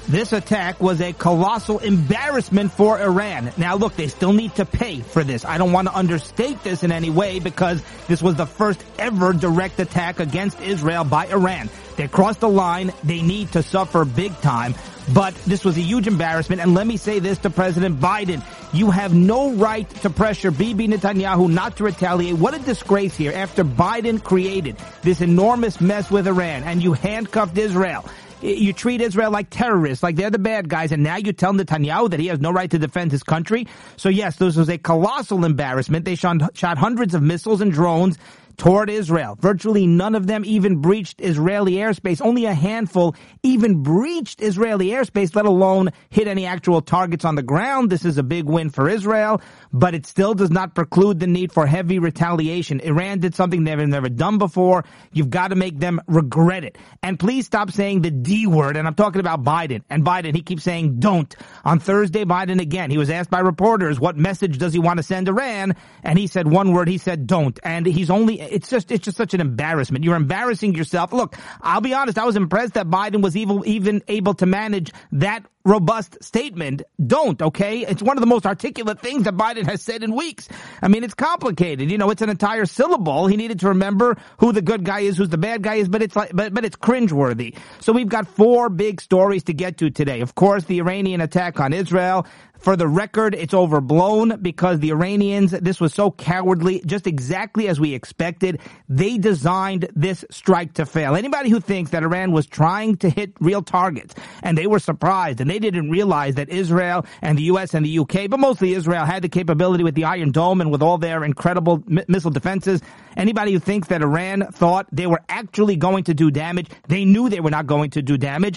This attack was a colossal embarrassment for Iran. Now, look, they still need to pay for this. I don't want to understate this in any way because this was the first ever direct attack against Israel by Iran. They crossed the line. They need to suffer big time. But this was a huge embarrassment. And let me say this to President Biden. You have no right to pressure Bibi Netanyahu not to retaliate. What a disgrace here after Biden created this enormous mess with Iran and you handcuffed Israel. You treat Israel like terrorists, like they're the bad guys, and now you tell Netanyahu that he has no right to defend his country. So yes, this was a colossal embarrassment. They shot hundreds of missiles and drones toward Israel. Virtually none of them even breached Israeli airspace. Only a handful even breached Israeli airspace, let alone hit any actual targets on the ground. This is a big win for Israel, but it still does not preclude the need for heavy retaliation. Iran did something they've never done before. You've got to make them regret it. And please stop saying the D word, and I'm talking about Biden. And Biden, he keeps saying don't. On Thursday, Biden again, he was asked by reporters what message does he want to send Iran, and he said one word, he said don't. And it's just such an embarrassment. You're embarrassing yourself. Look, I'll be honest, I was impressed that Biden was even able to manage that robust statement. Don't, okay? It's one of the most articulate things that Biden has said in weeks. I mean, it's complicated. You know, it's an entire syllable. He needed to remember who the good guy is, who's the bad guy is, but it's cringeworthy. So we've got 4 big stories to get to today. Of course, the Iranian attack on Israel. For the record, it's overblown because the Iranians, this was so cowardly, just exactly as we expected. They designed this strike to fail. Anybody who thinks that Iran was trying to hit real targets and they were surprised and they didn't realize that Israel and the U.S. and the U.K., but mostly Israel, had the capability with the Iron Dome and with all their incredible missile defenses. Anybody who thinks that Iran thought they were actually going to do damage, they knew they were not going to do damage.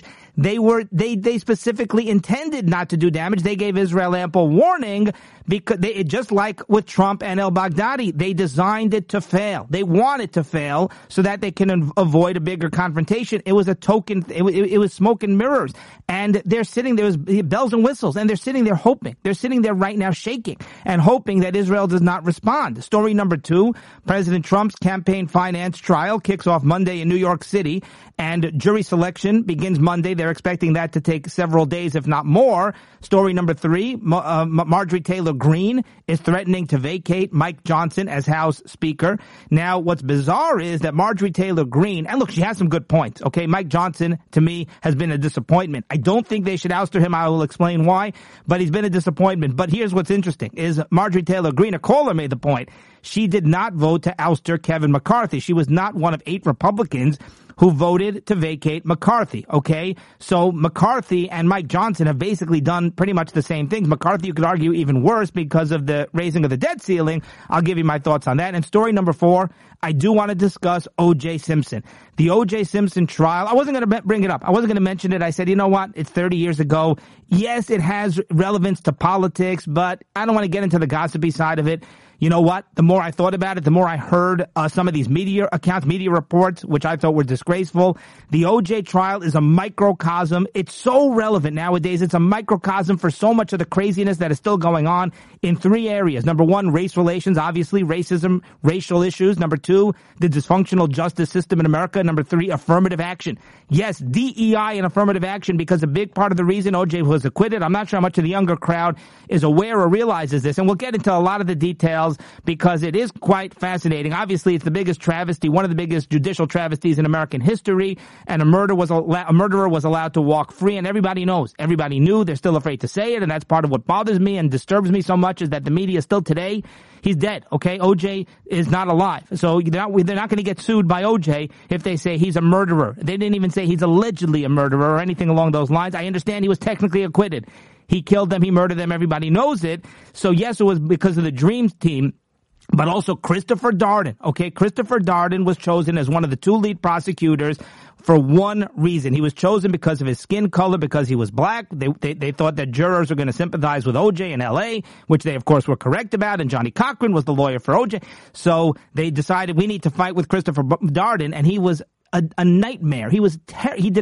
They specifically intended not to do damage. They gave Israel ample warning because just like with Trump and al-Baghdadi, they designed it to fail. They want it to fail so that they can avoid a bigger confrontation. It was a token. It was smoke and mirrors. And they're sitting there with bells and whistles, and they're sitting there hoping. They're sitting there right now shaking and hoping that Israel does not respond. Story number 2, President Trump's campaign finance trial kicks off Monday in New York City, and jury selection begins Monday. They're expecting that to take several days, if not more. Story number 3, Marjorie Taylor Greene is threatening to vacate Mike Johnson as House Speaker. Now, what's bizarre is that Marjorie Taylor Greene, and look, she has some good points, okay? Mike Johnson, to me, has been a disappointment. I don't think they should ouster him. I will explain why, but he's been a disappointment. But here's what's interesting, is Marjorie Taylor Greene, a caller made the point, she did not vote to ouster Kevin McCarthy. She was not one of 8 Republicans who voted to vacate McCarthy, okay? So McCarthy and Mike Johnson have basically done pretty much the same things. McCarthy, you could argue, even worse because of the raising of the debt ceiling. I'll give you my thoughts on that. And story number 4, I do want to discuss O.J. Simpson. The O.J. Simpson trial, I wasn't going to bring it up. I wasn't going to mention it. I said, you know what? It's 30 years ago. Yes, it has relevance to politics, but I don't want to get into the gossipy side of it. You know what? The more I thought about it, the more I heard some of these media accounts, media reports, which I thought were disgraceful. The O.J. trial is a microcosm. It's so relevant nowadays. It's a microcosm for so much of the craziness that is still going on in 3 areas. Number 1, race relations, obviously, racism, racial issues. Number 2, the dysfunctional justice system in America. Number 3, affirmative action. Yes, DEI and affirmative action, because a big part of the reason O.J. was acquitted, I'm not sure how much of the younger crowd is aware or realizes this, and we'll get into a lot of the details because it is quite fascinating. Obviously, it's the biggest travesty, one of the biggest judicial travesties in American history, and a murderer was allowed to walk free, and everybody knows. Everybody knew. They're still afraid to say it, and that's part of what bothers me and disturbs me so much is that the media still today, he's dead, okay? O.J. is not alive. So they're not going to get sued by O.J. if they say he's a murderer. They didn't even say he's allegedly a murderer or anything along those lines. I understand he was technically acquitted. He killed them. He murdered them. Everybody knows it. So, yes, it was because of the Dreams team, but also Christopher Darden. Okay, Christopher Darden was chosen as one of the 2 lead prosecutors for one reason. He was chosen because of his skin color, because he was black. They thought that jurors were going to sympathize with O.J. in L.A., which they, of course, were correct about, and Johnny Cochran was the lawyer for O.J. So they decided we need to fight with Christopher Darden, and he was a nightmare. He did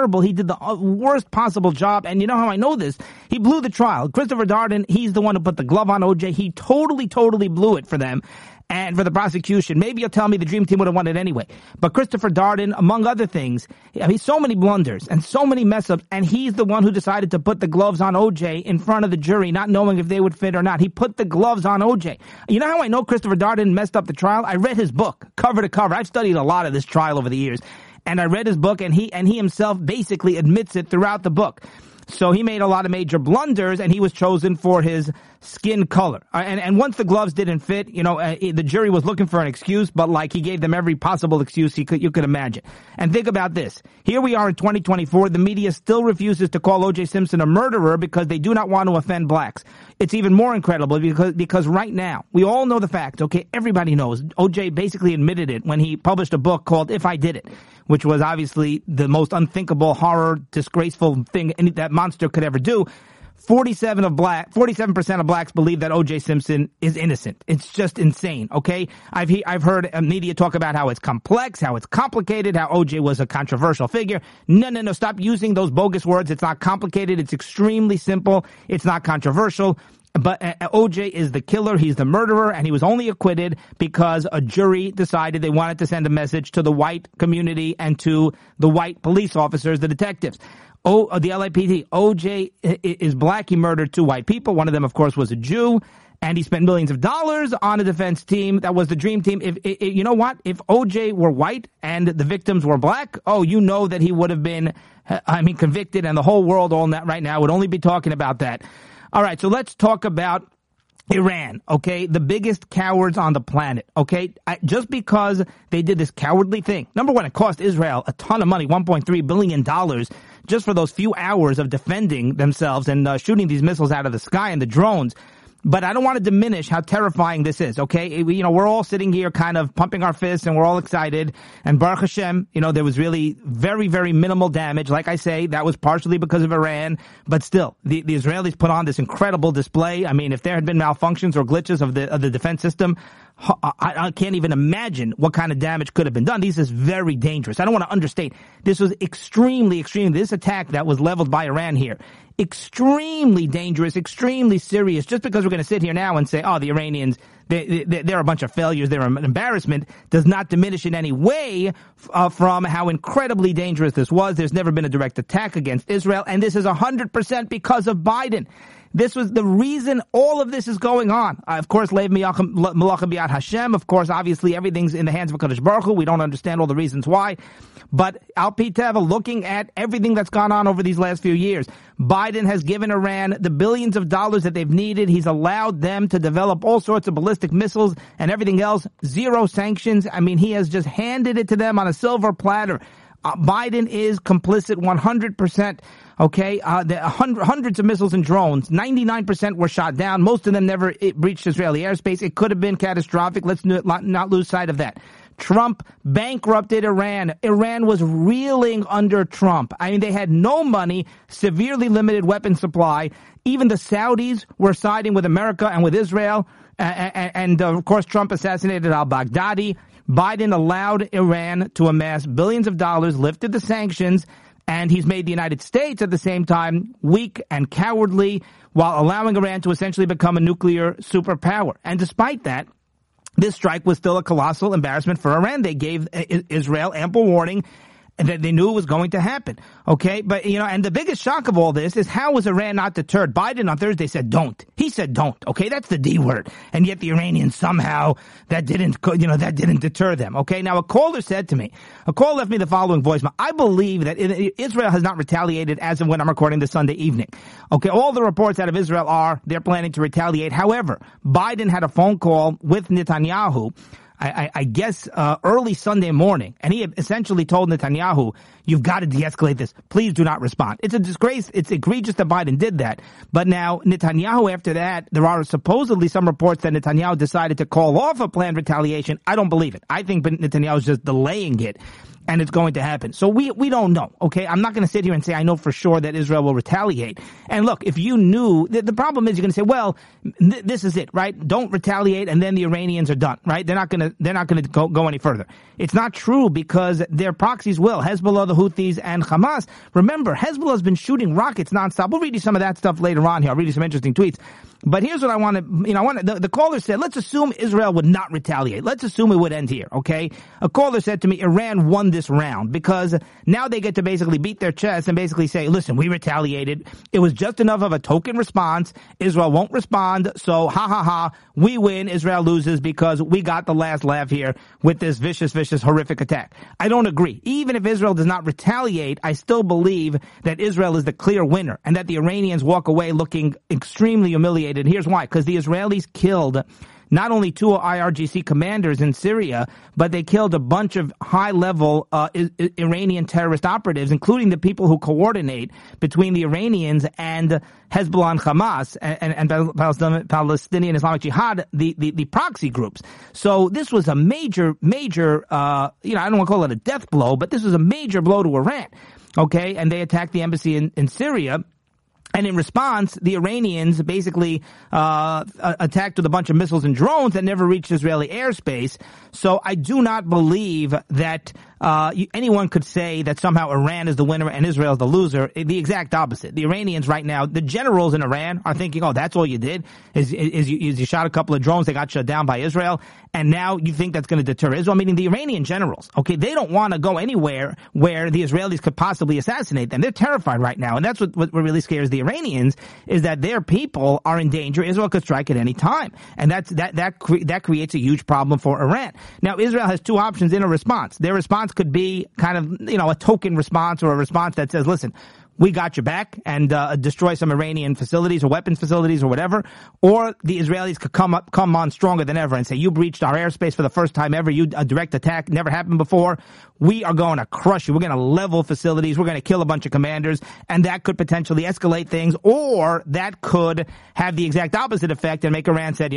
the worst possible job. And you know how I know this? He blew the trial. Christopher Darden, he's the one who put the glove on O.J. He totally blew it for them. and for the prosecution. Maybe you'll tell me the Dream Team would have won it anyway. But Christopher Darden, among other things, I mean, so many blunders and so many mess-ups, and he's the one who decided to put the gloves on O.J. in front of the jury, not knowing if they would fit or not. He put the gloves on O.J. You know how I know Christopher Darden messed up the trial? I read his book, cover to cover. I've studied a lot of this trial over the years, and I read his book, and he himself basically admits it throughout the book. So he made a lot of major blunders, and he was chosen for his skin color. And once the gloves didn't fit, the jury was looking for an excuse, but like he gave them every possible excuse you could imagine. And think about this. Here we are in 2024. The media still refuses to call O.J. Simpson a murderer because they do not want to offend blacks. It's even more incredible because right now, we all know the facts, okay? Everybody knows. O.J. basically admitted it when he published a book called If I Did It, which was obviously the most unthinkable, horror, disgraceful thing that monster could ever do. 47% of blacks believe that O.J. Simpson is innocent. It's just insane, okay? I've heard media talk about how it's complex, how it's complicated, how O.J. was a controversial figure. No, stop using those bogus words. It's not complicated. It's extremely simple. It's not controversial. But O.J. is the killer, he's the murderer, and he was only acquitted because a jury decided they wanted to send a message to the white community and to the white police officers, the detectives. The LAPD, O.J. is black, he murdered 2 white people. One of them, of course, was a Jew, and he spent millions of dollars on a defense team that was the Dream Team. You know what? If O.J. were white and the victims were black, that he would have been, convicted, and the whole world right now would only be talking about that. All right, so let's talk about Iran, okay? The biggest cowards on the planet, okay? Just because they did this cowardly thing. Number one, it cost Israel a ton of money, $1.3 billion, just for those few hours of defending themselves and shooting these missiles out of the sky and the drones. But I don't want to diminish how terrifying this is, okay? We're all sitting here kind of pumping our fists and we're all excited. And Baruch Hashem, there was really very, very minimal damage. Like I say, that was partially because of Iran. But still, the Israelis put on this incredible display. I mean, if there had been malfunctions or glitches of the defense system, I can't even imagine what kind of damage could have been done. This is very dangerous. I don't want to understate. This was extremely, this attack that was leveled by Iran here, extremely dangerous, extremely serious. Just because we're going to sit here now and say, the Iranians, they're a bunch of failures, they're an embarrassment, does not diminish in any way from how incredibly dangerous this was. There's never been a direct attack against Israel, and this is 100% because of Biden. This was the reason all of this is going on. Of course, Leiv Malachim B'Yad Hashem. Of course, obviously, everything's in the hands of HaKadosh Baruch Hu. We don't understand all the reasons why. But Al Pi Teva, looking at everything that's gone on over these last few years, Biden has given Iran the billions of dollars that they've needed. He's allowed them to develop all sorts of ballistic missiles and everything else. 0 sanctions. I mean, he has just handed it to them on a silver platter. Biden is complicit 100%. Okay, hundreds of missiles and drones, 99% were shot down. Most of them never breached Israeli airspace. It could have been catastrophic. Let's not lose sight of that. Trump bankrupted Iran. Iran was reeling under Trump. I mean, they had no money, severely limited weapon supply. Even the Saudis were siding with America and with Israel. And of course, Trump assassinated al-Baghdadi. Biden allowed Iran to amass billions of dollars, lifted the sanctions, and he's made the United States at the same time weak and cowardly while allowing Iran to essentially become a nuclear superpower. And despite that, this strike was still a colossal embarrassment for Iran. They gave Israel ample warning that they knew it was going to happen. Okay, but and the biggest shock of all this is how was Iran not deterred? Biden on Thursday said don't. He said don't. Okay, that's the D word. And yet the Iranians somehow that didn't deter them. Okay, now a caller left me the following voicemail. I believe that Israel has not retaliated as of when I'm recording this Sunday evening. Okay, all the reports out of Israel are they're planning to retaliate. However, Biden had a phone call with Netanyahu, I guess early Sunday morning, and he essentially told Netanyahu, you've got to de-escalate this. Please do not respond. It's a disgrace. It's egregious that Biden did that. But now Netanyahu, after that, there are supposedly some reports that Netanyahu decided to call off a planned retaliation. I don't believe it. I think Netanyahu is just delaying it. and it's going to happen. So we don't know, okay? I'm not going to sit here and say I know for sure that Israel will retaliate. And look, if you knew, the problem is you're going to say, well, this is it, right? Don't retaliate, and then the Iranians are done, right? They're not going to go any further. It's not true, because their proxies will. Hezbollah, the Houthis, and Hamas. Remember, Hezbollah has been shooting rockets nonstop. We'll read you some of that stuff later on here. I'll read you some interesting tweets. But here's what I want to, the caller said, let's assume Israel would not retaliate. Let's assume it would end here, okay? A caller said to me, Iran won this round because now they get to basically beat their chest and basically say, listen, we retaliated. It was just enough of a token response. Israel won't respond. So we win. Israel loses because we got the last laugh here with this vicious, horrific attack. I don't agree. Even if Israel does not retaliate, I still believe that Israel is the clear winner and that the Iranians walk away looking extremely humiliated. Here's why. Because the Israelis killed not only 2 IRGC commanders in Syria, but they killed a bunch of high-level Iranian terrorist operatives, including the people who coordinate between the Iranians and Hezbollah and Hamas and Palestinian Islamic Jihad, the proxy groups. So this was a major, I don't want to call it a death blow, but this was a major blow to Iran. Okay, and they attacked the embassy in Syria. And in response, the Iranians basically attacked with a bunch of missiles and drones that never reached Israeli airspace. So I do not believe that anyone could say that somehow Iran is the winner and Israel is the loser. The exact opposite. The Iranians right now, the generals in Iran are thinking, oh, that's all you did is you shot a couple of drones. They got shut down by Israel. And now you think that's going to deter Israel, meaning the Iranian generals. Okay, they don't want to go anywhere where the Israelis could possibly assassinate them. They're terrified right now. And that's what really scares the Iranians, is that their people are in danger. Israel could strike at any time. And that creates a huge problem for Iran. Now, Israel has 2 options in a response. Their response could be kind of, a token response, or a response that says, listen, we got your back, and destroy some Iranian facilities or weapons facilities or whatever. Or the Israelis could come on stronger than ever and say, you breached our airspace for the first time ever. A direct attack never happened before. We are going to crush you. We're going to level facilities. We're going to kill a bunch of commanders. And that could potentially escalate things, or that could have the exact opposite effect and make Iran say,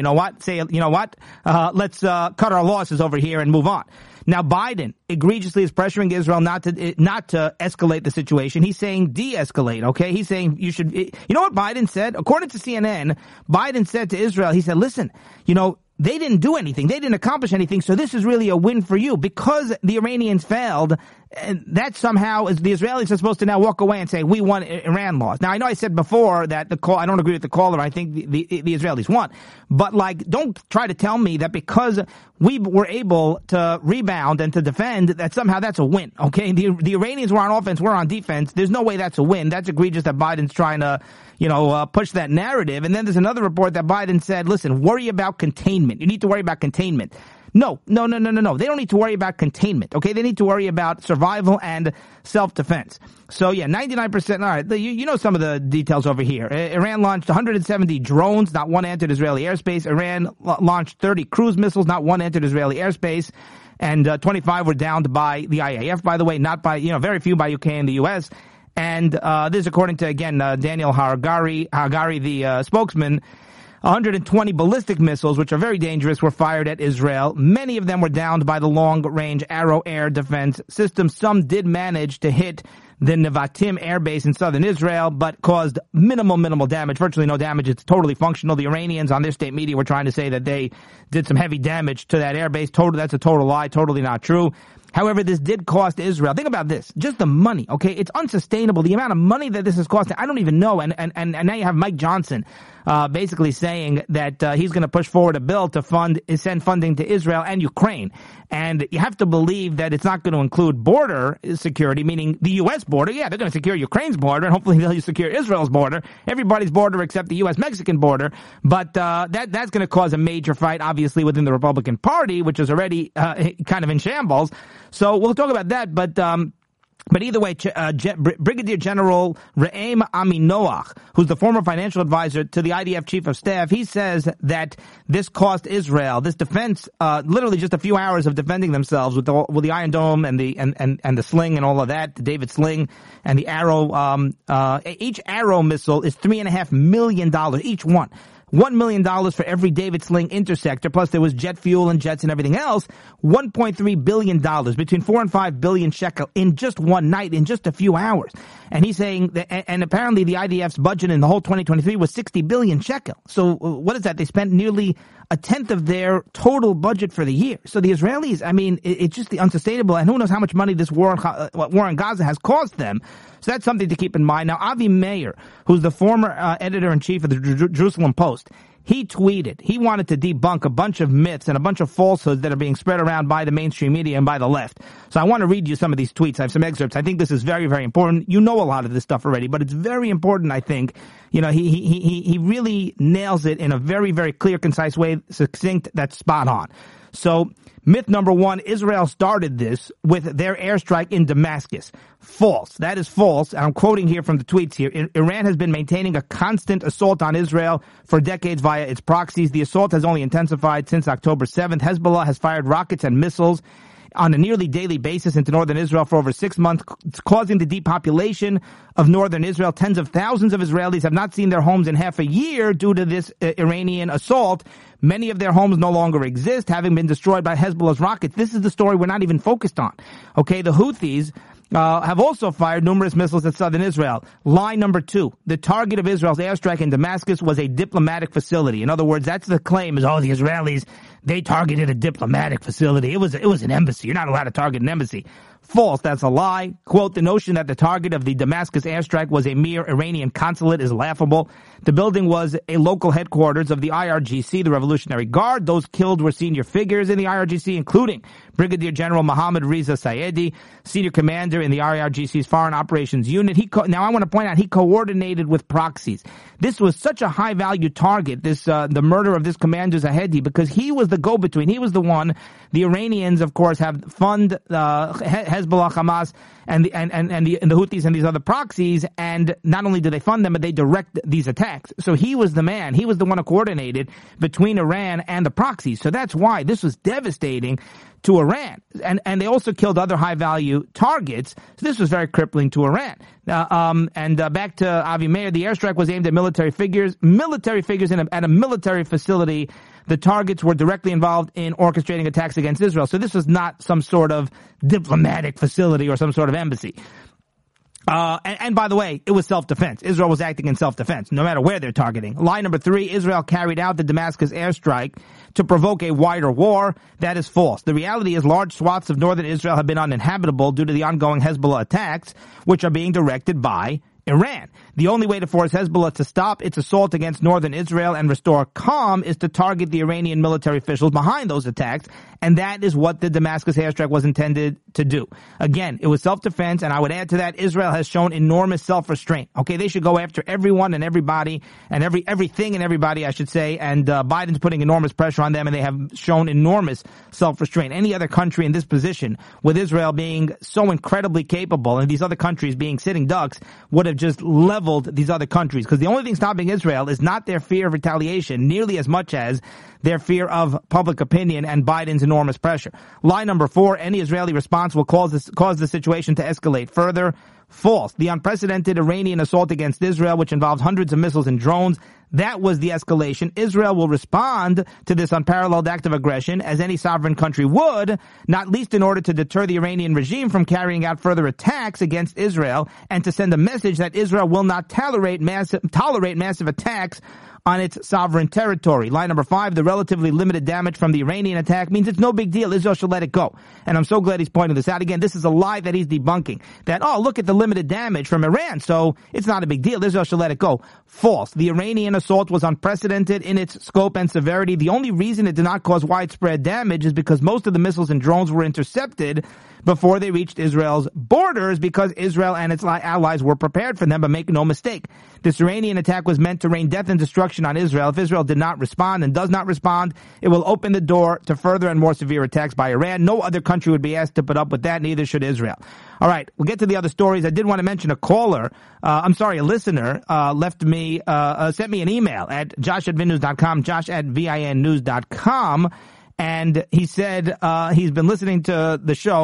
let's cut our losses over here and move on. Now, Biden egregiously is pressuring Israel not to escalate the situation. He's saying de-escalate, okay? He's saying you should, you know what Biden said? According to CNN, Biden said to Israel, he said, listen, they didn't do anything. They didn't accomplish anything. So this is really a win for you, because the Iranians failed. And that somehow is the Israelis are supposed to now walk away and say, we won, Iran lost. Now, I know I said before that I don't agree with the caller. I think the Israelis won. But don't try to tell me that because we were able to rebound and to defend, that somehow that's a win. Okay. The Iranians were on offense. We're on defense. There's no way that's a win. That's egregious that Biden's trying to, push that narrative. And then there's another report that Biden said, listen, worry about containment. You need to worry about containment. No. They don't need to worry about containment. Okay. They need to worry about survival and self-defense. So yeah, 99%. All right. You know some of the details over here. Iran launched 170 drones. Not one entered Israeli airspace. Iran launched 30 cruise missiles. Not one entered Israeli airspace. And 25 were downed by the IAF, by the way, not by, very few by UK and the US. And this, according to, again, Daniel Hagari, the spokesman. 120 ballistic missiles, which are very dangerous, were fired at Israel. Many of them were downed by the long-range Arrow air defense system. Some did manage to hit the Nevatim air base in southern Israel, but caused minimal damage, virtually no damage. It's totally functional. The Iranians on their state media were trying to say that they did some heavy damage to that air base. That's a total lie, totally not true. However, this did cost Israel. Think about this. Just the money, okay? It's unsustainable. The amount of money that this is costing, I don't even know. And now you have Mike Johnson basically saying that he's going to push forward a bill to send funding to Israel and Ukraine. And you have to believe that it's not going to include border security, meaning the U.S. border. Yeah, they're going to secure Ukraine's border, and hopefully they'll secure Israel's border, everybody's border except the U.S.-Mexican border. But that's going to cause a major fight, obviously, within the Republican Party, which is already kind of in shambles. So we'll talk about that, but either way, Brigadier General Re'em Aminoach, who's the former financial advisor to the IDF chief of staff, he says that this cost Israel, this defense, literally just a few hours of defending themselves with the Iron Dome and the sling and all of that, the David sling and the Arrow. Each Arrow missile is $3.5 million each one. $1 million for every David Sling interceptor, plus there was jet fuel and jets and everything else. $1.3 billion, between 4 and 5 billion shekel in just one night, in just a few hours. And he's saying that, and apparently the IDF's budget in the whole 2023 was 60 billion shekel. So what is that? They spent nearly a tenth of their total budget for the year. So the Israelis, I mean, it's just the unsustainable, and who knows how much money this war in Gaza has cost them. So that's something to keep in mind. Now, Avi Meir, who's the former editor-in-chief of the Jerusalem Post, he tweeted, he wanted to debunk a bunch of myths and a bunch of falsehoods that are being spread around by the mainstream media and by the left. So I want to read you some of these tweets. I have some excerpts. I think this is very, very important. You know a lot of this stuff already, but it's very important, I think. You know, he really nails it in a very, very clear, concise way, succinct, that's spot on. So, myth number one, Israel started this with their airstrike in Damascus. False. That is false. And I'm quoting here from the tweets here. Iran has been maintaining a constant assault on Israel for decades via its proxies. The assault has only intensified since October 7th. Hezbollah has fired rockets and missiles on a nearly daily basis into northern Israel for over 6 months, causing the depopulation of northern Israel. Tens of thousands of Israelis have not seen their homes in half a year due to this Iranian assault. Many of their homes no longer exist, having been destroyed by Hezbollah's rockets. This is the story we're not even focused on. Okay, the Houthis have also fired numerous missiles at southern Israel. Lie number two, the target of Israel's airstrike in Damascus was a diplomatic facility. In other words, that's the claim, is, oh, the Israelis, they targeted a diplomatic facility. It was an embassy. You're not allowed to target an embassy. False. That's a lie. Quote, the notion that the target of the Damascus airstrike was a mere Iranian consulate is laughable. The building was a local headquarters of the IRGC, the Revolutionary Guard. Those killed were senior figures in the IRGC, including Brigadier General Mohammad Reza Saedi, senior commander in the IRGC's Foreign Operations Unit. Now I want to point out, he coordinated with proxies. This was such a high-value target, the murder of this commander Zahedi, because he was the go-between. He was the one. The Iranians, of course, have fund Hezbollah, Hamas, and the Houthis and these other proxies, and not only do they fund them, but they direct these attacks. So he was the man. He was the one who coordinated between Iran and the proxies. So that's why this was devastating to Iran. And they also killed other high-value targets. So this was very crippling to Iran. Back to Avi Meir, the airstrike was aimed at military figures at a military facility. The targets were directly involved in orchestrating attacks against Israel. So this was not some sort of diplomatic facility or some sort of embassy. And by the way, it was self-defense. Israel was acting in self-defense, no matter where they're targeting. Lie number three, Israel carried out the Damascus airstrike to provoke a wider war. That is false. The reality is large swaths of northern Israel have been uninhabitable due to the ongoing Hezbollah attacks, which are being directed by Iran. The only way to force Hezbollah to stop its assault against northern Israel and restore calm is to target the Iranian military officials behind those attacks, and that is what the Damascus airstrike was intended to do. Again, it was self-defense, and I would add to that, Israel has shown enormous self-restraint. Okay, they should go after everyone and everybody, and everything and everybody, I should say, and Biden's putting enormous pressure on them, and they have shown enormous self-restraint. Any other country in this position, with Israel being so incredibly capable, and these other countries being sitting ducks, would have just leveled these other countries, because the only thing stopping Israel is not their fear of retaliation nearly as much as their fear of public opinion and Biden's enormous pressure. Lie number four, any Israeli response will cause the situation to escalate further. False. The unprecedented Iranian assault against Israel, which involves hundreds of missiles and drones, that was the escalation. Israel will respond to this unparalleled act of aggression, as any sovereign country would, not least in order to deter the Iranian regime from carrying out further attacks against Israel, and to send a message that Israel will not tolerate massive attacks on its sovereign territory. Line number five, the relatively limited damage from the Iranian attack means it's no big deal. Israel should let it go. And I'm so glad he's pointing this out. Again, this is a lie that he's debunking. That, oh, look at the limited damage from Iran, so it's not a big deal. Israel should let it go. False. The Iranian assault was unprecedented in its scope and severity. The only reason it did not cause widespread damage is because most of the missiles and drones were intercepted before they reached Israel's borders, because Israel and its allies were prepared for them. But make no mistake, this Iranian attack was meant to rain death and destruction on Israel. If Israel did not respond and does not respond, it will open the door to further and more severe attacks by Iran. No other country would be asked to put up with that, neither should Israel. All right, we'll get to the other stories. I did want to mention a listener sent me an email at josh@vinnews.com, josh@vinnews.com. And he said he's been listening to the show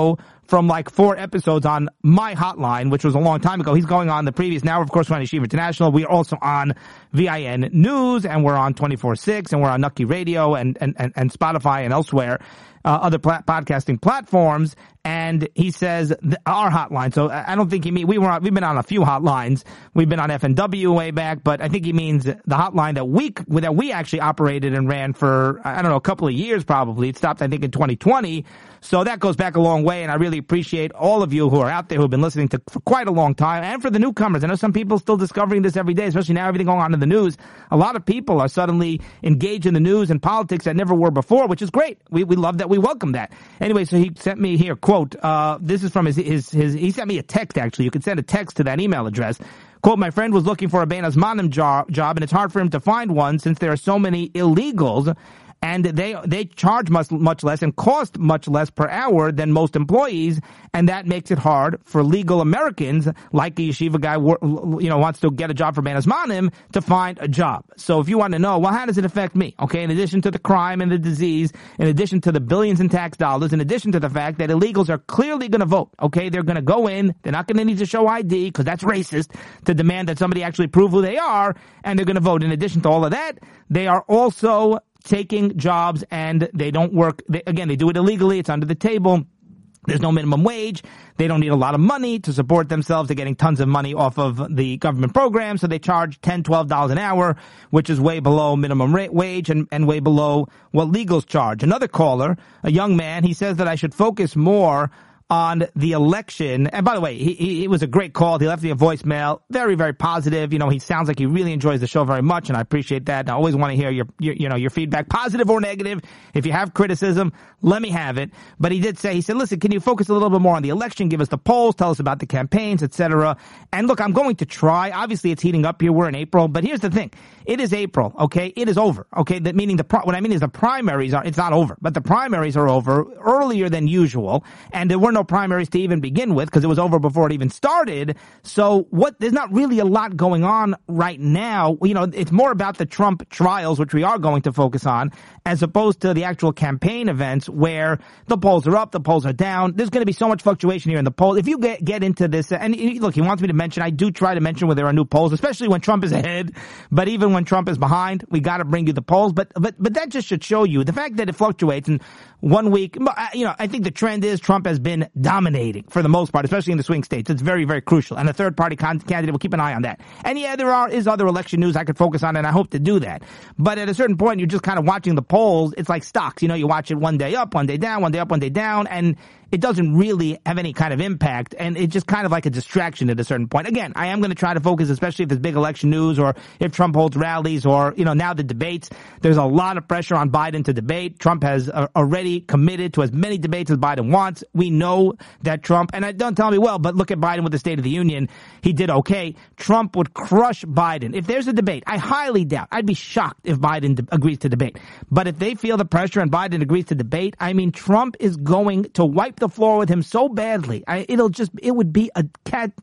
from like 4 episodes on my hotline, which was a long time ago. He's going on the previous. Now, of course, we're on Yeshiva International. We are also on VIN News, and we're on 24/6, and we're on Nucky Radio and Spotify and elsewhere. Other podcasting platforms, and he says our hotline. So I don't think he means we've been on a few hotlines. We've been on FNW way back, but I think he means the hotline that we actually operated and ran for, I don't know, a couple of years probably. It stopped, I think, in 2020. So that goes back a long way, and I really appreciate all of you who are out there who have been listening to for quite a long time, and for the newcomers. I know some people still discovering this every day, especially now everything going on in the news. A lot of people are suddenly engaged in the news and politics that never were before, which is great. We love that. We welcome that. Anyway, so he sent me here, quote, this is from his he sent me a text, actually. You can send a text to that email address. Quote, my friend was looking for a Bein Hazmanim job, and it's hard for him to find one since there are so many illegals, and they charge much less and cost much less per hour than most employees, and that makes it hard for legal Americans, like a yeshiva guy, wants to get a job for Bein Hazmanim, to find a job. So if you want to know, well, how does it affect me? Okay, in addition to the crime and the disease, in addition to the billions in tax dollars, in addition to the fact that illegals are clearly going to vote. Okay, they're going to go in, they're not going to need to show ID, because that's racist, to demand that somebody actually prove who they are, and they're going to vote. In addition to all of that, they are also taking jobs, and they don't work. They do it illegally. It's under the table. There's no minimum wage. They don't need a lot of money to support themselves. They're getting tons of money off of the government program, so they charge $10, $12 an hour, which is way below minimum wage and way below what legals charge. Another caller, a young man, he says that I should focus more on the election. And by the way, he was a great call. He left me a voicemail. Very, very positive. He sounds like he really enjoys the show very much, and I appreciate that. And I always want to hear your feedback, positive or negative. If you have criticism, let me have it. But he said, listen, can you focus a little bit more on the election? Give us the polls, tell us about the campaigns, etc. And look, I'm going to try. Obviously, it's heating up here. We're in April. But here's the thing. It is April, okay? It is over, okay? That meaning what I mean is the primaries it's not over, but the primaries are over earlier than usual, and there were no primaries to even begin with because it was over before it even started. So there's not really a lot going on right now. It's more about the Trump trials, which we are going to focus on, as opposed to the actual campaign events where the polls are up, the polls are down. There's going to be so much fluctuation here in the polls. If you get into this, and look, he wants me to mention, I do try to mention when there are new polls, especially when Trump is ahead, but even when Trump is behind, we got to bring you the polls. But that just should show you the fact that it fluctuates. And 1 week, I think the trend is Trump has been dominating for the most part, especially in the swing states. It's very, very crucial. And a third party candidate will keep an eye on that. And yeah, there is other election news I could focus on, and I hope to do that. But at a certain point, you're just kind of watching the polls. It's like stocks. You watch it one day up, one day down, one day up, one day down, and it doesn't really have any kind of impact, and it's just kind of like a distraction at a certain point. Again, I am going to try to focus, especially if there's big election news or if Trump holds rallies or, now the debates. There's a lot of pressure on Biden to debate. Trump has already committed to as many debates as Biden wants. We know that Trump, and don't tell me, well, but look at Biden with the State of the Union. He did okay. Trump would crush Biden. If there's a debate, I highly doubt, I'd be shocked if Biden agrees to debate. But if they feel the pressure and Biden agrees to debate, Trump is going to wipe the floor with him so badly. It would be a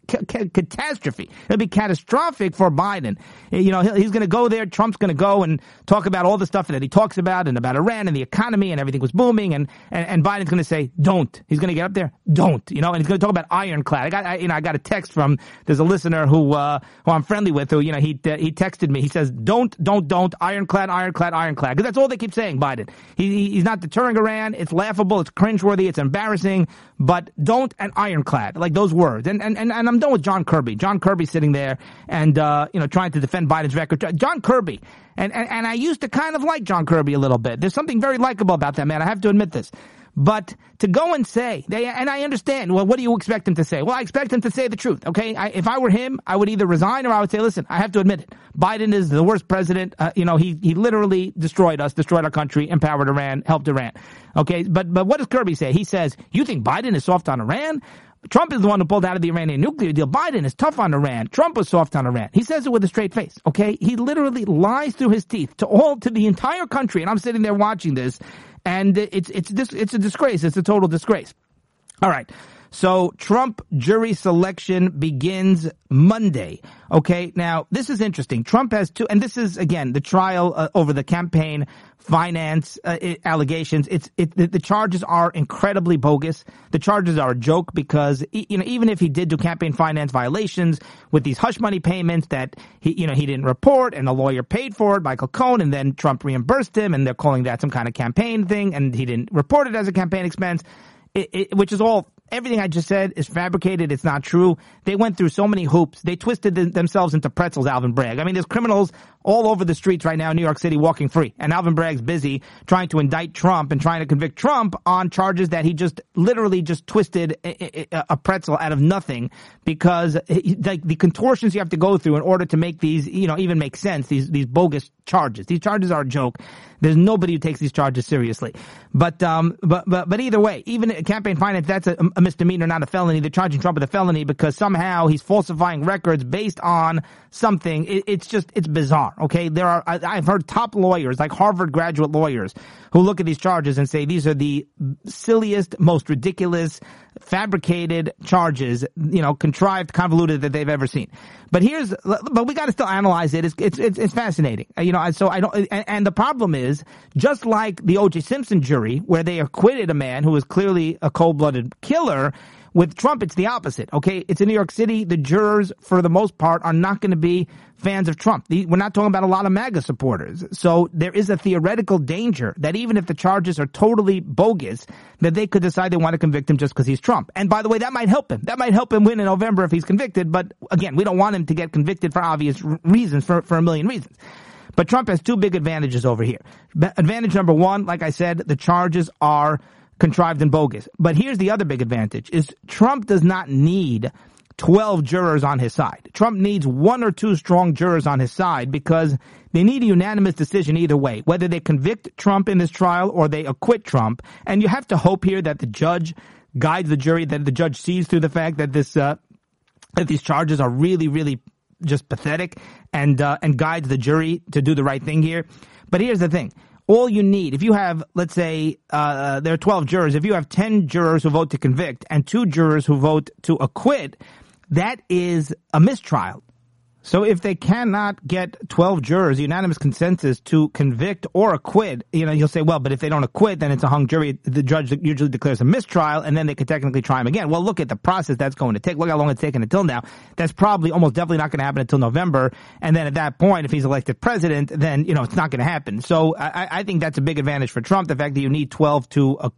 catastrophe. It'll be catastrophic for Biden. He's going to go there. Trump's going to go and talk about all the stuff that he talks about and about Iran and the economy and everything was booming. And Biden's going to say, don't. He's going to get up there, don't. And he's going to talk about ironclad. I got a text from, there's a listener who I'm friendly with who, he texted me. He says, don't, ironclad, ironclad, ironclad. Because that's all they keep saying, Biden. He's not deterring Iran. It's laughable. It's cringeworthy. It's embarrassing. But don't and ironclad, like those words. And I'm done with John Kirby. John Kirby sitting there and, trying to defend Biden's record. John Kirby. And I used to kind of like John Kirby a little bit. There's something very likable about that man. I have to admit this. But to go and say, and I understand, well, what do you expect him to say? Well, I expect him to say the truth, okay? If I were him, I would either resign or I would say, listen, I have to admit it. Biden is the worst president. He literally destroyed us, destroyed our country, empowered Iran, helped Iran. Okay, but what does Kirby say? He says, you think Biden is soft on Iran? Trump is the one who pulled out of the Iranian nuclear deal. Biden is tough on Iran. Trump was soft on Iran. He says it with a straight face, okay? He literally lies through his teeth to the entire country, and I'm sitting there watching this, and it's a disgrace. It's a total disgrace. All right. So Trump jury selection begins Monday. Okay, now this is interesting. Trump has two, and this is, again, the trial over the campaign finance allegations. The charges are incredibly bogus. The charges are a joke because, even if he did do campaign finance violations with these hush money payments that he didn't report and the lawyer paid for it, Michael Cohen, and then Trump reimbursed him, and they're calling that some kind of campaign thing, and he didn't report it as a campaign expense, which is all. Everything I just said is fabricated. It's not true. They went through so many hoops. They twisted themselves into pretzels, Alvin Bragg. I mean, there's criminals all over the streets right now in New York City walking free. And Alvin Bragg's busy trying to indict Trump and trying to convict Trump on charges that he just literally just twisted a pretzel out of nothing, because like the contortions you have to go through in order to make these, even make sense, these bogus charges. These charges are a joke. There's nobody who takes these charges seriously. But either way, even campaign finance, that's a misdemeanor, not a felony. They're charging Trump with a felony because somehow he's falsifying records based on something. It's bizarre. Okay. I've heard top lawyers, like Harvard graduate lawyers, who look at these charges and say these are the silliest, most ridiculous, fabricated charges, contrived, convoluted that they've ever seen. But we got to still analyze it. It's fascinating. So I don't, and the problem is, just like the O.J. Simpson jury, where they acquitted a man who was clearly a cold-blooded killer, with Trump, it's the opposite, okay? It's in New York City. The jurors, for the most part, are not going to be fans of Trump. We're not talking about a lot of MAGA supporters. So there is a theoretical danger that even if the charges are totally bogus, that they could decide they want to convict him just because he's Trump. And by the way, that might help him. That might help him win in November if he's convicted. But again, we don't want him to get convicted for obvious reasons, for a million reasons. But Trump has two big advantages over here. Advantage number one, like I said, the charges are contrived and bogus. But here's the other big advantage, is Trump does not need 12 jurors on his side. Trump needs one or two strong jurors on his side because they need a unanimous decision either way, whether they convict Trump in this trial or they acquit Trump. And you have to hope here that the judge guides the jury, that the judge sees through the fact that that these charges are really, really just pathetic, and guides the jury to do the right thing here. But here's the thing. All you need, if you have, let's say, there are 12 jurors, if you have 10 jurors who vote to convict and 2 jurors who vote to acquit, that is a mistrial. So if they cannot get 12 jurors, unanimous consensus to convict or acquit, you'll say, well, but if they don't acquit, then it's a hung jury. The judge usually declares a mistrial, and then they could technically try him again. Well, look at the process that's going to take. Look how long it's taken until now. That's probably almost definitely not going to happen until November. And then at that point, if he's elected president, then, it's not going to happen. So I think that's a big advantage for Trump, the fact that you need 12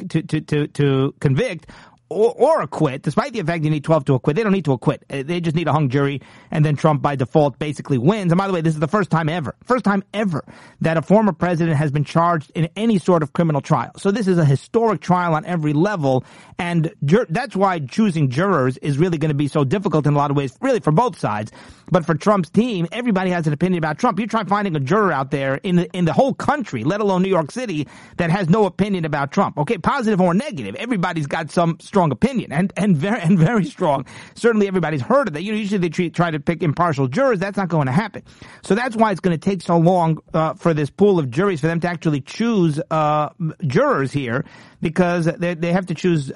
to convict. Or acquit, despite the fact you need 12 to acquit. They don't need to acquit. They just need a hung jury, and then Trump by default basically wins. And by the way, this is the first time ever that a former president has been charged in any sort of criminal trial. So this is a historic trial on every level, and that's why choosing jurors is really going to be so difficult in a lot of ways, really for both sides. But for Trump's team, everybody has an opinion about Trump. You try finding a juror out there in the whole country, let alone New York City, that has no opinion about Trump. Okay, positive or negative, everybody's got some strong opinion and very strong. Certainly everybody's heard of that. Usually they try to pick impartial jurors. That's not going to happen. So that's why it's going to take so long for this pool of juries, for them to actually choose jurors here, because they have to choose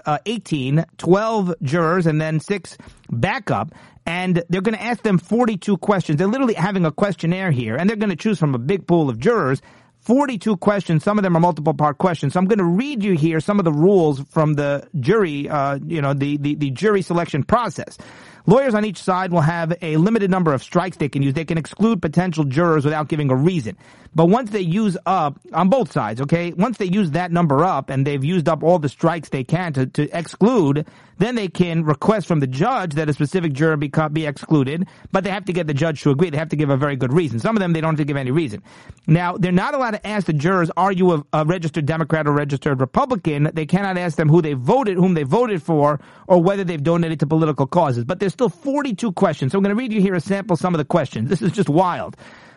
12 jurors and then 6 backup. And they're going to ask them 42 questions. They're literally having a questionnaire here, and they're going to choose from a big pool of jurors. 42 questions. Some of them are multiple part questions. So I'm going to read you here some of the rules from the jury, the jury selection process. Lawyers on each side will have a limited number of strikes they can use. They can exclude potential jurors without giving a reason. But once they use up, on both sides, okay, once they use that number up and they've used up all the strikes they can to exclude, then they can request from the judge that a specific juror be excluded, but they have to get the judge to agree. They have to give a very good reason. Some of them, they don't have to give any reason. Now, they're not allowed to ask the jurors, are you a registered Democrat or registered Republican? They cannot ask them whom they voted for, or whether they've donated to political causes. But there's still 42 questions. So I'm going to read you here a sample, some of the questions. This is just wild.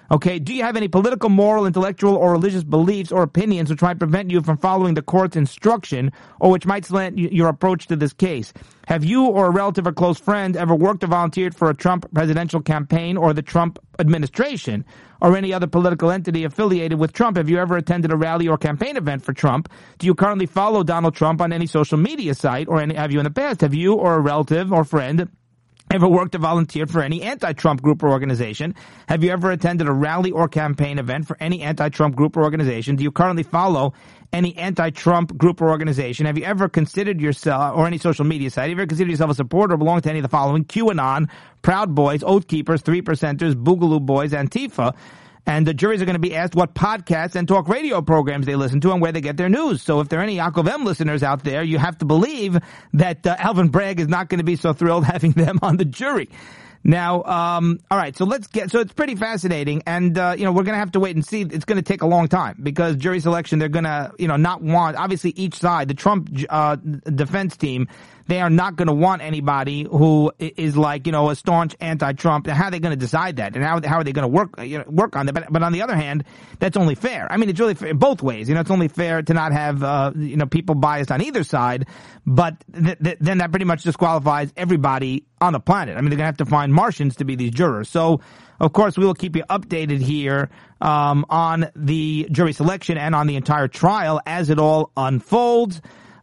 Okay, do you have any political, moral, intellectual, or religious beliefs or opinions which might prevent you from following the court's instruction or which might slant your approach to this case? Have you or a relative or close friend ever worked or volunteered for a Trump presidential campaign or the Trump administration or any other political entity affiliated with Trump? Have you ever attended a rally or campaign event for Trump? Do you currently follow Donald Trump on any social media site, or have you in the past? Have you or a relative or friend ever worked or volunteered for any anti-Trump group or organization? Have you ever attended a rally or campaign event for any anti-Trump group or organization? Do you currently follow any anti-Trump group or organization? Have you ever considered yourself, or any social media site, have you ever considered yourself a supporter or belong to any of the following: QAnon, Proud Boys, Oath Keepers, Three Percenters, Boogaloo Boys, Antifa? And the juries are going to be asked what podcasts and talk radio programs they listen to and where they get their news. So if there are any Yaakov M listeners out there, you have to believe that Alvin Bragg is not going to be so thrilled having them on the jury. Now, all right, so it's pretty fascinating, and, we're going to have to wait and see. It's going to take a long time because jury selection, they're going to, not want, obviously each side, the Trump, defense team, they are not going to want anybody who is like, a staunch anti-Trump. How are they going to decide that? And how are they going to work on that? But on the other hand, that's only fair. I mean, it's really fair both ways. It's only fair to not have, people biased on either side, but then that pretty much disqualifies everybody on the planet. I mean, they're going to have to find Martians to be these jurors. So, of course, we will keep you updated here, on the jury selection and on the entire trial as it all unfolds.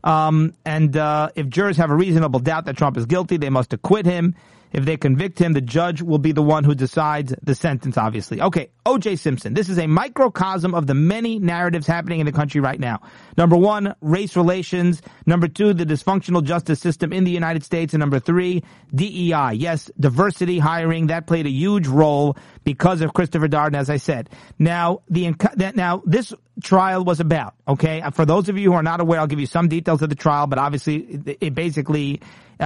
If jurors have a reasonable doubt that Trump is guilty, they must acquit him. If they convict him, the judge will be the one who decides the sentence, obviously. Okay, O.J. Simpson. This is a microcosm of the many narratives happening in the country right now. Number one, race relations. Number two, the dysfunctional justice system in the United States. And number three, DEI. Yes, diversity hiring. That played a huge role because of Christopher Darden, as I said. Now, this trial was about, okay? For those of you who are not aware, I'll give you some details of the trial, but obviously it basically,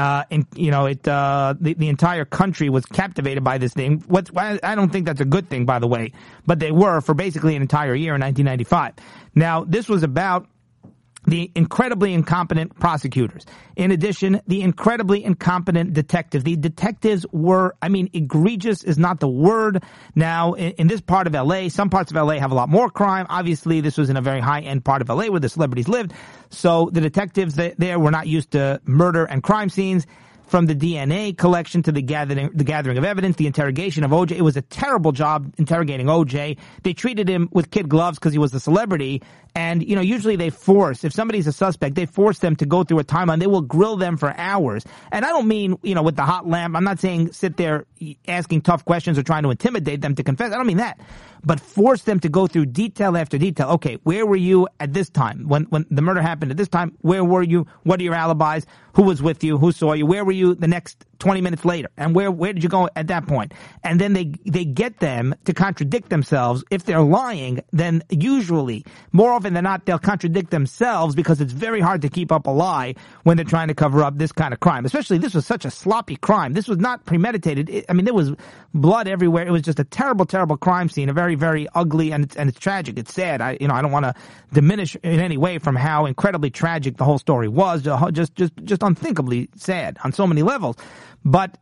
the entire country was captivated by this thing. I don't think that's a good thing, by the way, but they were for basically an entire year in 1995. Now, this was about the incredibly incompetent prosecutors. In addition, the incredibly incompetent detectives. The detectives were, egregious is not the word. Now, in this part of L.A., some parts of L.A. have a lot more crime. Obviously, this was in a very high-end part of L.A. where the celebrities lived. So the detectives there were not used to murder and crime scenes. From the DNA collection to the gathering of evidence, the interrogation of O.J. It was a terrible job interrogating O.J. They treated him with kid gloves because he was a celebrity. And, usually they force, if somebody's a suspect, they force them to go through a timeline. They will grill them for hours. And I don't mean, with the hot lamp. I'm not saying sit there asking tough questions or trying to intimidate them to confess. I don't mean that. But force them to go through detail after detail. Okay, where were you at this time? When the murder happened at this time, where were you? What are your alibis? Who was with you? Who saw you? Where were you the next 20 minutes later? And where did you go at that point? And then they get them to contradict themselves. If they're lying, then usually, more often than not, they'll contradict themselves because it's very hard to keep up a lie when they're trying to cover up this kind of crime. Especially, this was such a sloppy crime. This was not premeditated. There was blood everywhere. It was just a terrible, terrible crime scene. A very, very ugly, and it's tragic. It's sad. I don't want to diminish in any way from how incredibly tragic the whole story was. Just unthinkably sad on so many levels. But,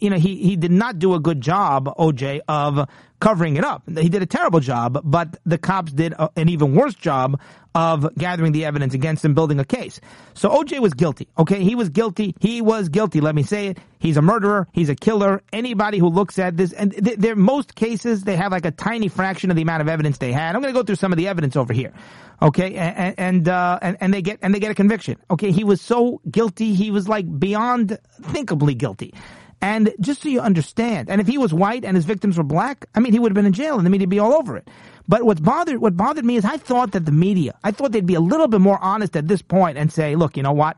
he did not do a good job, O.J., of covering it up. He did a terrible job, but the cops did an even worse job of gathering the evidence against him, building a case. So O.J. was guilty, okay? He was guilty. He was guilty. Let me say it. He's a murderer. He's a killer. Anybody who looks at this, and most cases, they have like a tiny fraction of the amount of evidence they had. I'm going to go through some of the evidence over here. Okay, and they get a conviction. Okay, he was so guilty, he was like beyond thinkably guilty. And just so you understand, and if he was white and his victims were black, he would have been in jail and the media would be all over it. But what bothered me is I thought that I thought they'd be a little bit more honest at this point and say, look, you know what?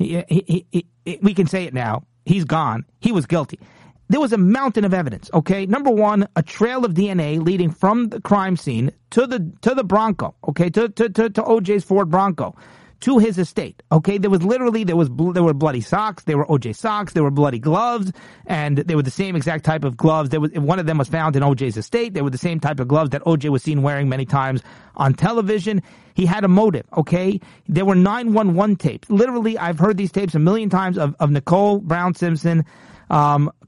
We can say it now. He's gone. He was guilty. There was a mountain of evidence, okay? Number one, a trail of DNA leading from the crime scene to the Bronco, okay? To O.J.'s Ford Bronco, to his estate, okay? There were bloody socks, there were O.J. socks, there were bloody gloves, and they were the same exact type of gloves. One of them was found in O.J.'s estate. They were the same type of gloves that O.J. was seen wearing many times on television. He had a motive, okay? There were 911 tapes. Literally, I've heard these tapes a million times of Nicole Brown Simpson,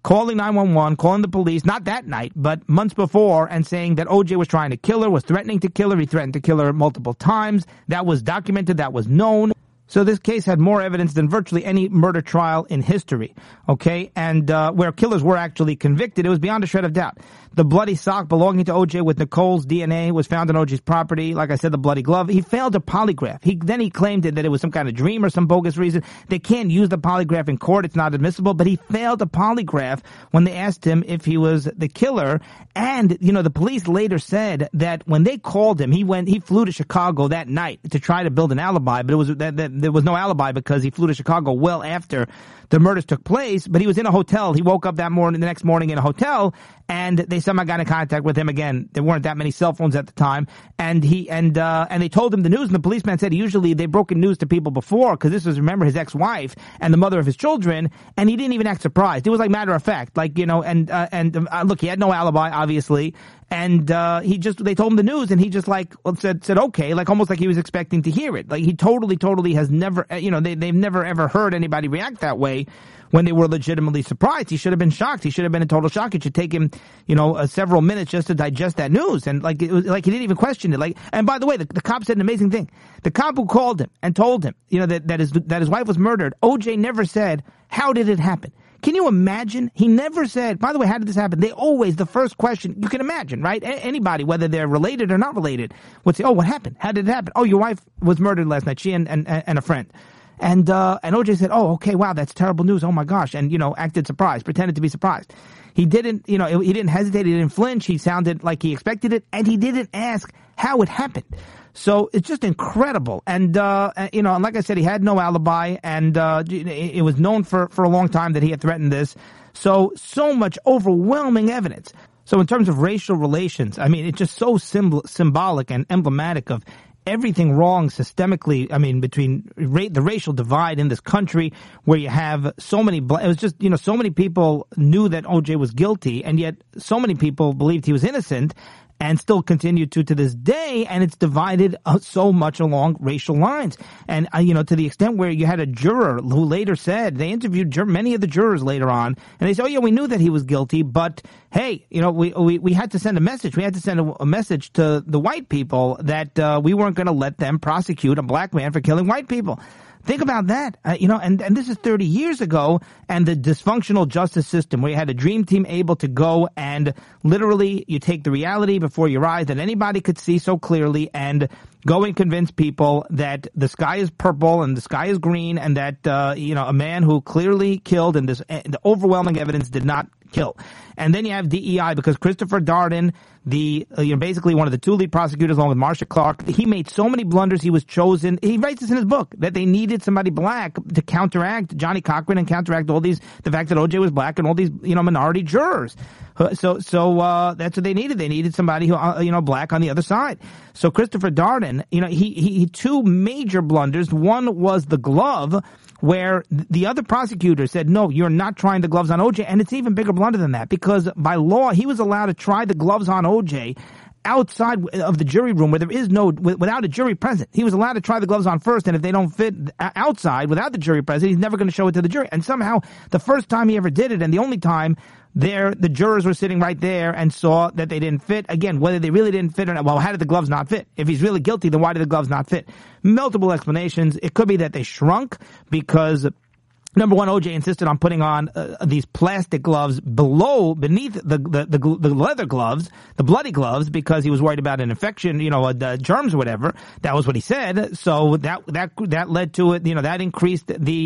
calling 911, calling the police, not that night, but months before, and saying that O.J. was trying to kill her, was threatening to kill her. He threatened to kill her multiple times. That was documented. That was known. So this case had more evidence than virtually any murder trial in history, okay? And where killers were actually convicted, it was beyond a shred of doubt. The bloody sock belonging to O.J. with Nicole's DNA was found on O.J.'s property. Like I said, the bloody glove. He failed a polygraph. Then he claimed that it was some kind of dream or some bogus reason. They can't use the polygraph in court. It's not admissible. But he failed a polygraph when they asked him if he was the killer. And, you know, the police later said that when they called him, he flew to Chicago that night to try to build an alibi. But it was there was no alibi because he flew to Chicago well after the murders took place. But he was in a hotel. He woke up the next morning in a hotel, and they somehow got in contact with him again. There weren't that many cell phones at the time, and they told him the news. And the policeman said usually they've broken news to people before because this was, remember, his ex-wife and the mother of his children, and he didn't even act surprised. It was like matter of fact, like, you know. And look, he had no alibi, obviously. And they told him the news, and he just like said okay, like almost like he was expecting to hear it. Like he totally has never, you know, they've never ever heard anybody react that way when they were legitimately surprised. He should have been shocked. He should have been in total shock. It should take him, you know, several minutes just to digest that news. And like it was like he didn't even question it. Like, and by the way, the cop said an amazing thing. The cop who called him and told him, you know, that his wife was murdered, O.J. never said, "How did it happen?" Can you imagine? He never said, by the way, how did this happen? They always, the first question, you can imagine, right? Anybody, whether they're related or not related, would say, oh, what happened? How did it happen? Oh, your wife was murdered last night, she and a friend. And O.J. said, oh, okay, wow, that's terrible news. Oh my gosh. And, you know, acted surprised, pretended to be surprised. He didn't, you know, he didn't hesitate. He didn't flinch. He sounded like he expected it. And he didn't ask how it happened. So it's just incredible. And, you know, and like I said, he had no alibi, and it was known for a long time that he had threatened this. So much overwhelming evidence. So in terms of racial relations, I mean, it's just so symbolic and emblematic of everything wrong systemically. I mean, between the racial divide in this country, where you have so many, it was just, you know, so many people knew that O.J. was guilty, and yet so many people believed he was innocent, and still continue to this day, and it's divided so much along racial lines. And, you know, to the extent where you had a juror who later said, they interviewed many of the jurors later on, and they said, oh yeah, we knew that he was guilty, but hey, you know, we had to send a message. We had to send a message to the white people that we weren't going to let them prosecute a black man for killing white people. Think about that, you know, and this is 30 years ago, and the dysfunctional justice system where you had a dream team able to go and literally you take the reality before your eyes that anybody could see so clearly and go and convince people that the sky is purple and the sky is green, and that, you know, a man who clearly killed, and the overwhelming evidence did not kill. And then you have DEI, because Christopher Darden, basically one of the two lead prosecutors along with Marcia Clark, he made so many blunders. He was chosen. He writes this in his book that they needed somebody black to counteract Johnny Cochran and counteract the fact that O.J. was black and all these, you know, minority jurors. So that's what they needed. They needed somebody who, you know, black on the other side. So Christopher Darden, you know, he two major blunders. One was the glove, where the other prosecutor said, no, you're not trying the gloves on O.J. And it's even bigger blunder than that, because by law, he was allowed to try the gloves on O.J. outside of the jury room, where there is without a jury present. He was allowed to try the gloves on first, and if they don't fit outside without the jury present, he's never going to show it to the jury. And somehow, the first time he ever did it, and the only time, the jurors were sitting right there and saw that they didn't fit. Again, whether they really didn't fit or not, well, how did the gloves not fit? If he's really guilty, then why did the gloves not fit? Multiple explanations. It could be that they shrunk because, number one, O.J. insisted on putting on these plastic gloves beneath the leather gloves, the bloody gloves, because he was worried about an infection, you know, germs or whatever. That was what he said. So that led to it. You know, that increased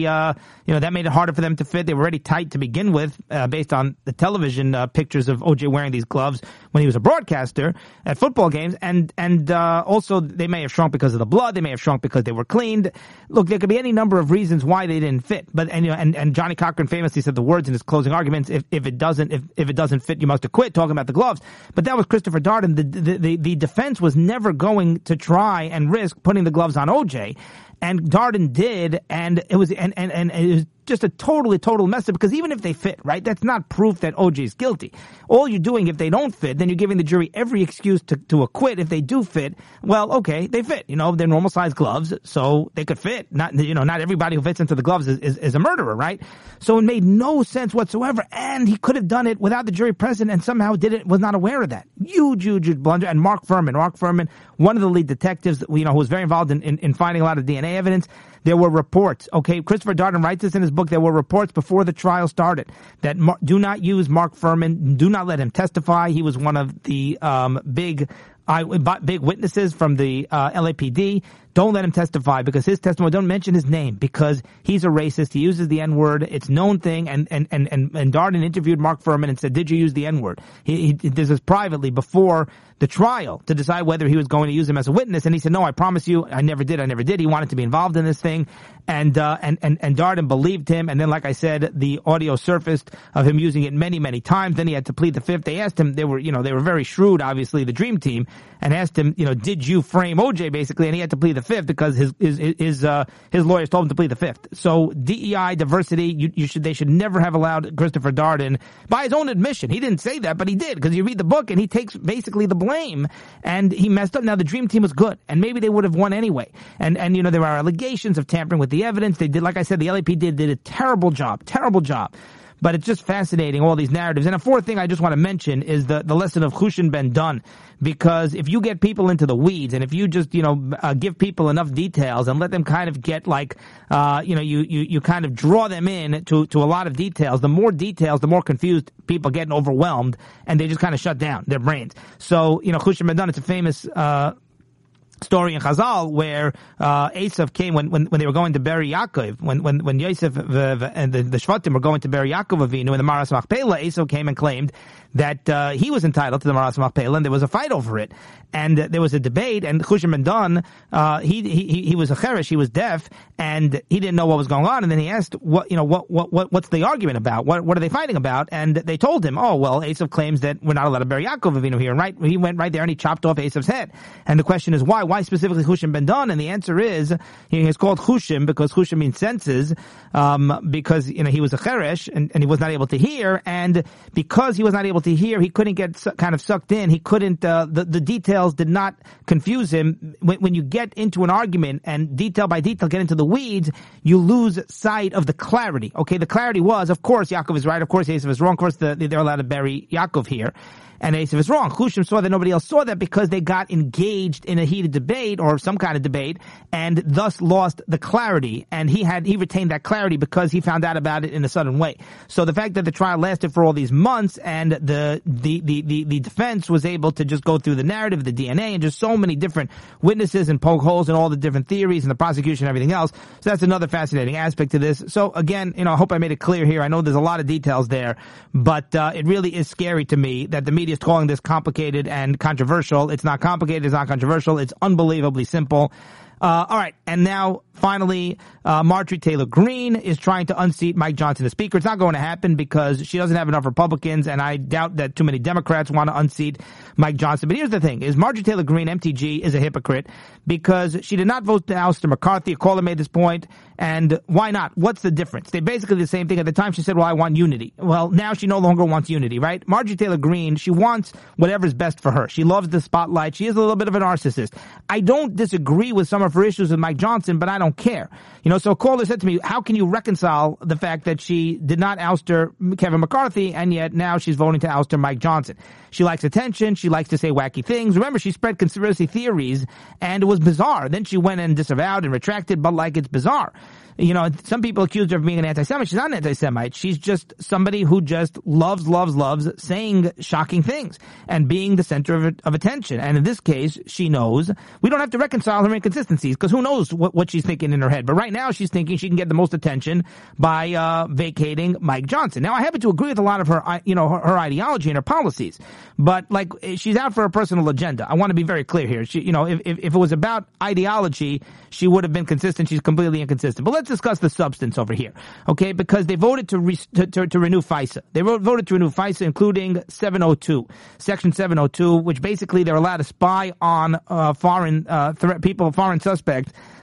that made it harder for them to fit. They were already tight to begin with, based on the television pictures of O.J. wearing these gloves when he was a broadcaster at football games. And also they may have shrunk because of the blood. They may have shrunk because they were cleaned. Look, there could be any number of reasons why they didn't fit, but. And Johnny Cochran famously said the words in his closing arguments: if it doesn't fit, you must have quit. Talking about the gloves, but that was Christopher Darden. The defense was never going to try and risk putting the gloves on O.J. And Darden did, and it was and it was just a total mess up, because even if they fit, right, that's not proof that OJ is guilty. All you're doing, if they don't fit, then you're giving the jury every excuse to acquit. If they do fit, well, okay, they fit. They're normal size gloves, so they could fit. Not everybody who fits into the gloves is a murderer, right? So it made no sense whatsoever, and he could have done it without the jury present, and somehow was not aware of that. Huge blunder. And Mark Furman, one of the lead detectives, who was very involved in finding a lot of DNA evidence. There were reports, okay? Christopher Darden writes this in his book. There were reports before the trial started that do not use Mark Furman. Do not let him testify. He was one of the big witnesses from the LAPD. Don't let him testify, because his testimony, don't mention his name, because he's a racist. He uses the N-word. It's a known thing. And Darden interviewed Mark Furman and said, did you use the N-word? He did this privately before the trial to decide whether he was going to use him as a witness. And he said, no, I promise you, I never did. He wanted to be involved in this thing. And Darden believed him. And then, like I said, the audio surfaced of him using it many, many times. Then he had to plead the fifth. They asked him, they were very shrewd, obviously, the Dream Team, and asked him, did you frame OJ, basically? And he had to plead the fifth, because his lawyers told him to plead the fifth. So DEI, diversity, they should never have allowed Christopher Darden, by his own admission. He didn't say that, but he did, because you read the book and he takes basically the blame, and he messed up. Now, the Dream Team was good, and maybe they would have won anyway. And there are allegations of tampering with the evidence. They did, like I said, the LAPD did a terrible job. But it's just fascinating, all these narratives. And a fourth thing I just want to mention is the lesson of Chushan Ben Dunn. Because if you get people into the weeds, and if you just, give people enough details and let them kind of get you kind of draw them in to a lot of details, the more confused people get and overwhelmed, and they just kind of shut down their brains. So, Chushan Ben Dunn, it's a famous story in Chazal where Esav came when they were going to bury Yaakov, when Yosef and the Shvatim were going to bury Yaakov Avinu in the Maras Machpelah. Esav came and claimed that he was entitled to the Maras Machpelah, and there was a fight over it, and there was a debate. And Chushan Ben Dunn, he was a cheresh, he was deaf, and he didn't know what was going on. And then he asked, what's the argument about? What are they fighting about? And they told him, oh, well, Esav claims that we're not allowed to bury Yaakov Avinu here. And he went right there and he chopped off Esav's head. And the question is, why? Why specifically Chushan Ben Dunn? And the answer is, he's called Chushim because Chushim means senses, because, he was a cheresh and he was not able to hear. And because he was not able to hear, he couldn't get kind of sucked in. He couldn't, the details did not confuse him. When you get into an argument and detail by detail get into the weeds, you lose sight of the clarity. Okay, the clarity was, of course, Yaakov is right. Of course, Esav is wrong. Of course, they're allowed to bury Yaakov here. And Esav is wrong. Chushim saw that nobody else saw that because they got engaged in a heated debate or some kind of debate and thus lost the clarity. And he retained that clarity because he found out about it in a sudden way. So the fact that the trial lasted for all these months and the defense was able to just go through the narrative, the DNA, and just so many different witnesses and poke holes in all the different theories and the prosecution and everything else. So that's another fascinating aspect to this. So again, I hope I made it clear here. I know there's a lot of details there, but it really is scary to me that the media is calling this complicated and controversial. It's not complicated. It's not controversial. It's unbelievably simple. All right. And now, finally, Marjorie Taylor Greene is trying to unseat Mike Johnson as Speaker. It's not going to happen because she doesn't have enough Republicans, and I doubt that too many Democrats want to unseat Mike Johnson. But here's the thing, is Marjorie Taylor Greene, MTG, is a hypocrite because she did not vote to oust McCarthy. A caller made this point, and why not? What's the difference? They basically the same thing. At the time, she said, well, I want unity. Well, now she no longer wants unity, right? Marjorie Taylor Greene, she wants whatever's best for her. She loves the spotlight. She is a little bit of a narcissist. I don't disagree with some of her issues with Mike Johnson, but I don't care. So a caller said to me, how can you reconcile the fact that she did not ouster Kevin McCarthy and yet now she's voting to ouster Mike Johnson? She likes attention. She likes to say wacky things. Remember, she spread conspiracy theories and it was bizarre. Then she went and disavowed and retracted, but it's bizarre. Some people accuse her of being an anti-Semite. She's not an anti-Semite. She's just somebody who just loves saying shocking things and being the center of attention. And in this case, she knows. We don't have to reconcile her inconsistencies because who knows what she's thinking in her head. But right now, she's thinking she can get the most attention by vacating Mike Johnson. Now, I happen to agree with a lot of her, her ideology and her policies. But she's out for a personal agenda. I want to be very clear here. She, if it was about ideology, she would have been consistent. She's completely inconsistent. But let's discuss the substance over here, okay? Because they voted to renew FISA. They voted to renew FISA, including 702, Section 702, which basically they're allowed to spy on foreign suspects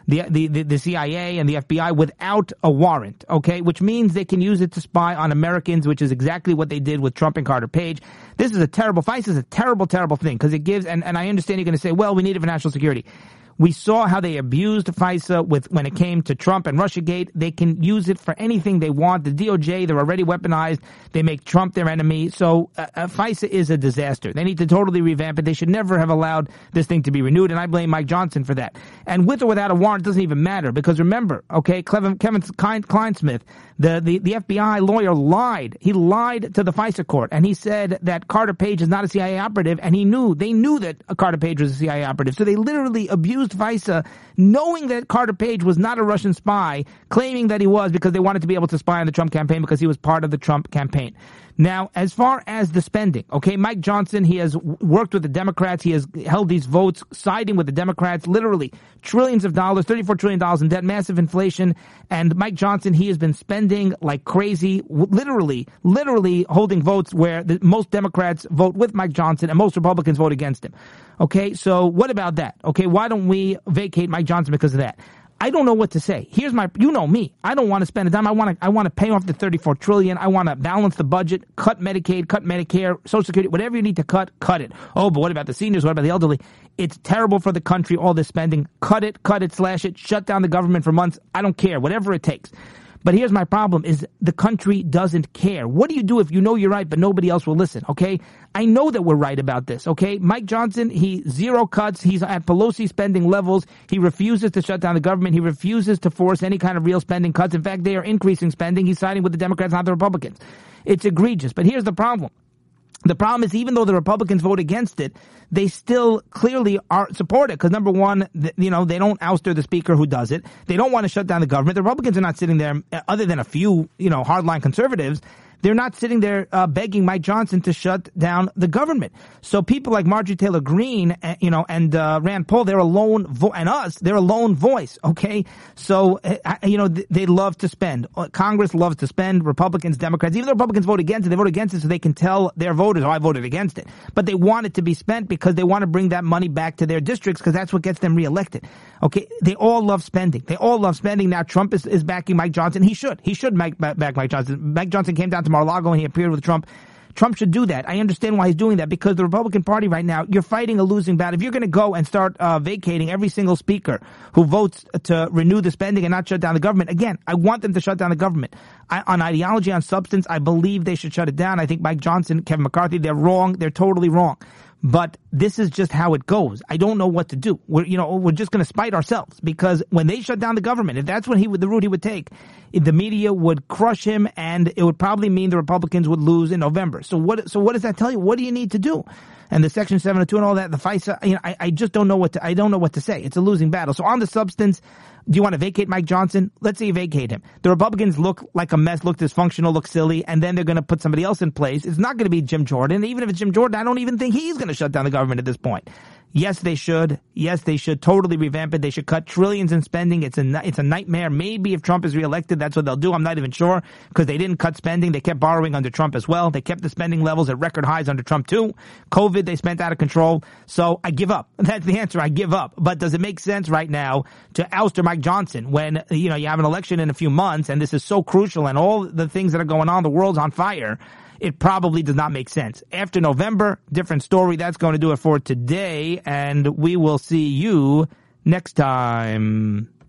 the CIA and the FBI without a warrant, okay, which means they can use it to spy on Americans, which is exactly what they did with Trump and Carter Page. This is a terrible, FISA is a terrible, terrible thing because it gives, and I understand you're going to say, well, we need it for national security. We saw how they abused FISA when it came to Trump and Russiagate. They can use it for anything they want. The DOJ, they're already weaponized. They make Trump their enemy. So FISA is a disaster. They need to totally revamp it. They should never have allowed this thing to be renewed, and I blame Mike Johnson for that. And with or without a warrant, it doesn't even matter because remember, okay, Kevin Kleinsmith, the FBI lawyer lied. He lied to the FISA court, and he said that Carter Page is not a CIA operative, and they knew that Carter Page was a CIA operative. So they literally abused FISA, knowing that Carter Page was not a Russian spy, claiming that he was because they wanted to be able to spy on the Trump campaign because he was part of the Trump campaign. Now, as far as the spending, okay, Mike Johnson, he has worked with the Democrats. He has held these votes, siding with the Democrats, literally trillions of dollars, $34 trillion in debt, massive inflation. And Mike Johnson, he has been spending like crazy, literally holding votes where most Democrats vote with Mike Johnson and most Republicans vote against him. Okay, so what about that? Okay, why don't we vacate Mike Johnson because of that? I don't know what to say. Here's you know me. I don't want to spend a dime. I want to pay off the $34 trillion. I want to balance the budget, cut Medicaid, cut Medicare, Social Security, whatever you need to cut it. Oh, but what about the seniors? What about the elderly? It's terrible for the country, all this spending. Cut it, slash it, shut down the government for months. I don't care, whatever it takes. But here's my problem is the country doesn't care. What do you do if you know you're right, but nobody else will listen? Okay. I know that we're right about this. Okay. Mike Johnson, he zero cuts. He's at Pelosi spending levels. He refuses to shut down the government. He refuses to force any kind of real spending cuts. In fact, they are increasing spending. He's siding with the Democrats, not the Republicans. It's egregious. But here's the problem. The problem is even though the Republicans vote against it, they still clearly are supported because number one, they don't ouster the speaker who does it. They don't want to shut down the government. The Republicans are not sitting there, other than a few, hardline conservatives. They're not sitting there begging Mike Johnson to shut down the government. So people like Marjorie Taylor Greene, and Rand Paul, they're a lone they're a lone voice. Okay, so they love to spend. Congress loves to spend. Republicans, Democrats, even though Republicans vote against it, they vote against it so they can tell their voters, "Oh, I voted against it." But they want it to be spent because they want to bring that money back to their districts because that's what gets them reelected. Okay, they all love spending. Now Trump is backing Mike Johnson. He should back Mike Johnson. Mike Johnson came down to Mar-a-Lago and he appeared with Trump. Trump should do that. I understand why he's doing that because the Republican Party right now, you're fighting a losing battle. If you're going to go and start vacating every single speaker who votes to renew the spending and not shut down the government, again, I want them to shut down the government. On ideology, on substance, I believe they should shut it down. I think Mike Johnson, Kevin McCarthy, they're wrong. They're totally wrong. But this is just how it goes. I don't know what to do. We're just going to spite ourselves because when they shut down the government, if that's what the route he would take, the media would crush him and it would probably mean the Republicans would lose in November. So what does that tell you? What do you need to do? And the Section 702 and all that, the FISA, I just don't know I don't know what to say. It's a losing battle. So on the substance, do you want to vacate Mike Johnson? Let's say you vacate him. The Republicans look like a mess, look dysfunctional, look silly, and then they're going to put somebody else in place. It's not going to be Jim Jordan. Even if it's Jim Jordan, I don't even think he's going to shut down the government at this point. Yes, they should. Yes, they should totally revamp it. They should cut trillions in spending. It's a nightmare. Maybe if Trump is reelected, that's what they'll do. I'm not even sure because they didn't cut spending. They kept borrowing under Trump as well. They kept the spending levels at record highs under Trump too. COVID, they spent out of control. So I give up. That's the answer. I give up. But does it make sense right now to ouster Mike Johnson when, you have an election in a few months and this is so crucial and all the things that are going on, the world's on fire? It probably does not make sense. After November, different story. That's going to do it for today, and we will see you next time.